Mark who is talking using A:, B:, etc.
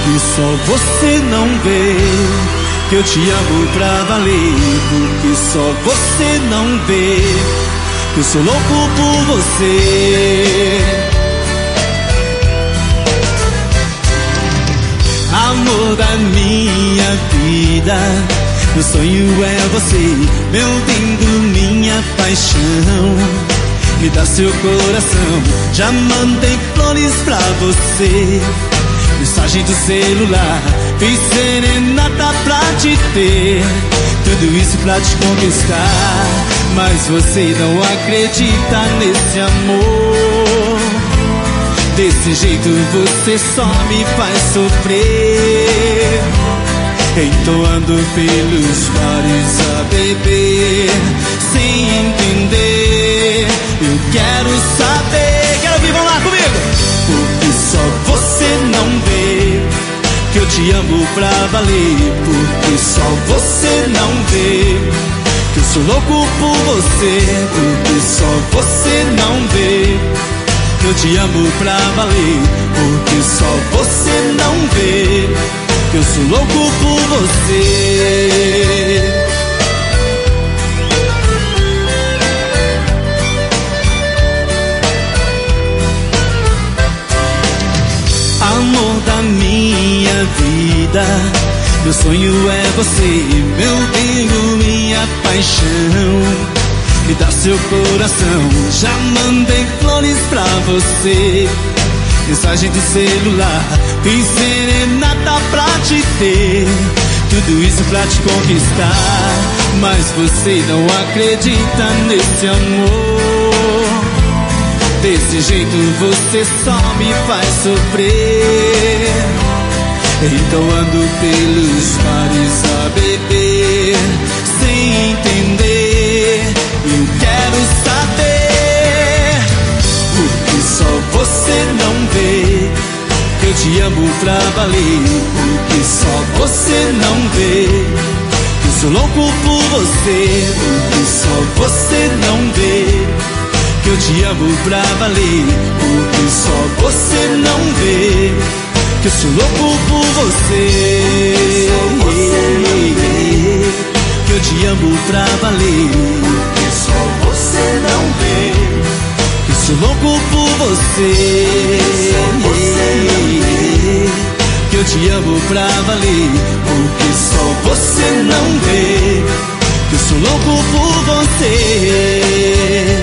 A: porque só você não vê que eu te amo pra valer, porque só você não vê que eu sou louco por você. Amor da minha vida, meu sonho é você, meu lindo, minha paixão. Me dá seu coração, já mandei flores pra você, mensagem do celular, fiz serenata pra te ter, tudo isso pra te conquistar, mas você não acredita nesse amor. Desse jeito você só me faz sofrer, entoando pelos bares a beber, sem entender. Eu quero saber, quero ouvir, vão lá comigo. Porque só você não vê que eu te amo pra valer, porque só você não vê que eu sou louco por você, porque só você não vê que eu te amo pra valer, porque só você não vê que eu sou louco por você. Amor da minha vida, meu sonho é você, meu bem, minha paixão. Me dá seu coração, já mandei flores pra você, mensagem do celular, fiz serenata pra te ter, tudo isso pra te conquistar, mas você não acredita nesse amor. Desse jeito você só me faz sofrer, então ando pelos bares a beber, sem entender. Eu quero saber, porque só você não vê que eu te amo pra valer, porque só você não vê que eu sou louco por você, porque só você não vê que eu te amo pra valer, porque só você não vê que eu sou louco por você. Só você não vê que eu te amo pra valer, porque só você não vê que eu sou louco por você. Só você não vê que eu te amo pra valer, porque só você não vê que eu sou louco por você.